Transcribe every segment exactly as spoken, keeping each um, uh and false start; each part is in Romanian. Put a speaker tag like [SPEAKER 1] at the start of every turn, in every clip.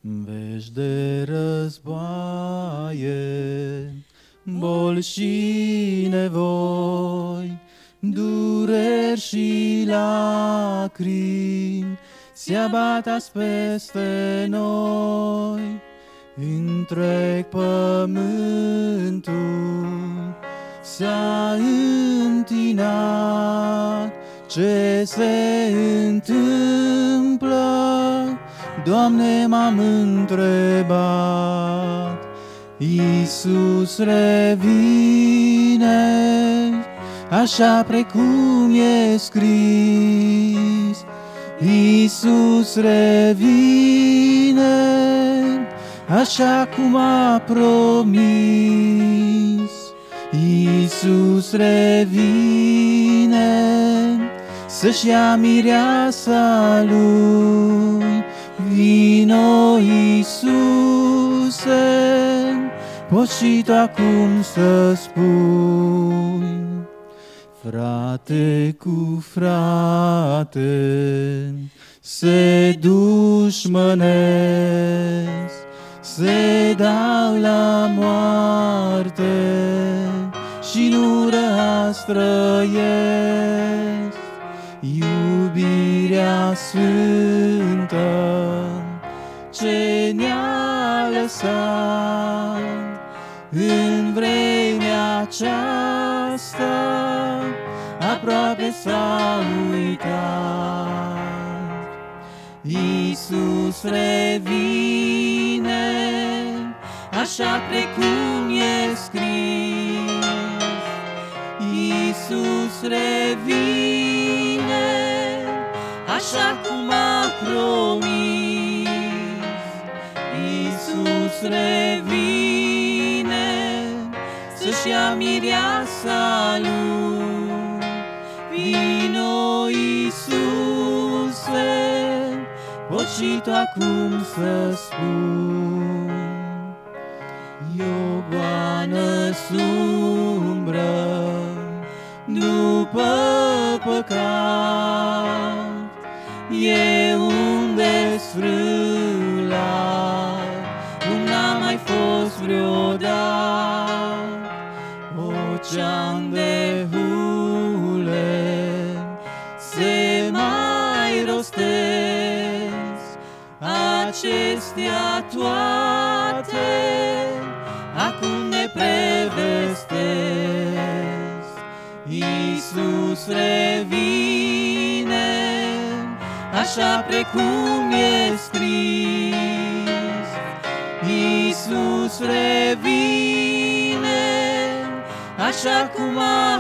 [SPEAKER 1] Vești de războaie, boli și nevoi, dureri și lacrimi se abat azi peste noi. Întreg pământul s-a întinat. Ce se întâmplă? Doamne, m-am întrebat. Iisus revine, așa precum e scris. Iisus revine, așa cum a promis. Iisus revine, să-și ia mireasa lui. Vino, Iisuse, poți și tu acum să spui. Frate cu frate se dușmănesc, se dau la moarte și nu răstrăiesc. Iubirea sfântă ce ne-a lăsat în vremea aceasta aproape s-a uitat. Iisus revine, așa precum e scris. Iisus revine, așa cum a promis. Iisus revine, să-și ia mireasa lui. Vino, Iisuse, poți și tu acum să spui. E o goană sumbră după păcat, e un desfrâlat cum n-a mai fost vreodată. Ocean de hule se mai rostesc, acestea toate acum ne prevestesc. Iisus revine, așa precum e scris. Iisus revine, așa cum a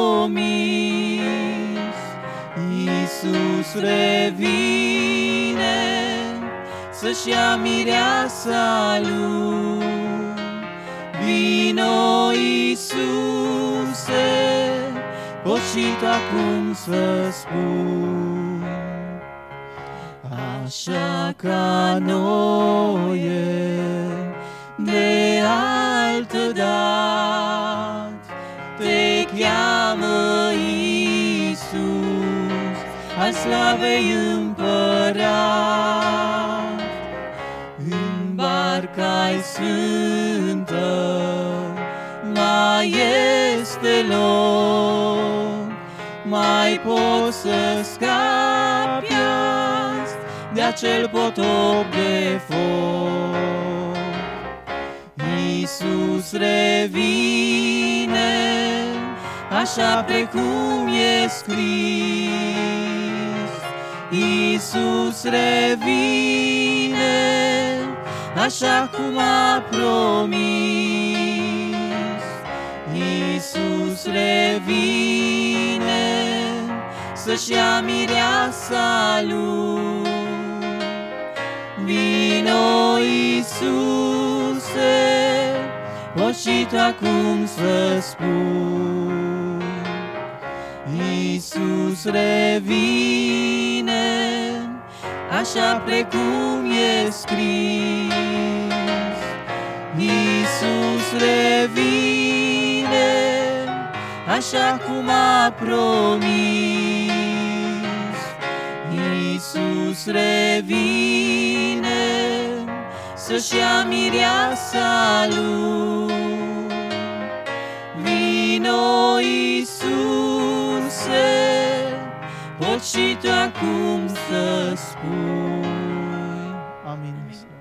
[SPEAKER 1] promis. Iisus revine, să-și ia mireasa lui. Vino, Iisuse, poți și tu acum să spui. Așa ca noie de altă dat te cheamă Iisus, al slavei împărat. În barca-i sfântă mai este loc, mai poți să scapi azi de acel potop de foc. Iisus revine, așa precum e scris. Iisus revine, așa cum a promis. Iisus revine, să-și ia mireasa lui. Vino, Iisuse, poți și tu acum să spui. Iisus revine, așa precum e scris. Iisus revine, așa cum a promis. Iisus revine, să-și ia mireasa lui. Vino, Iisuse, poți și tu acum să spui. Amin.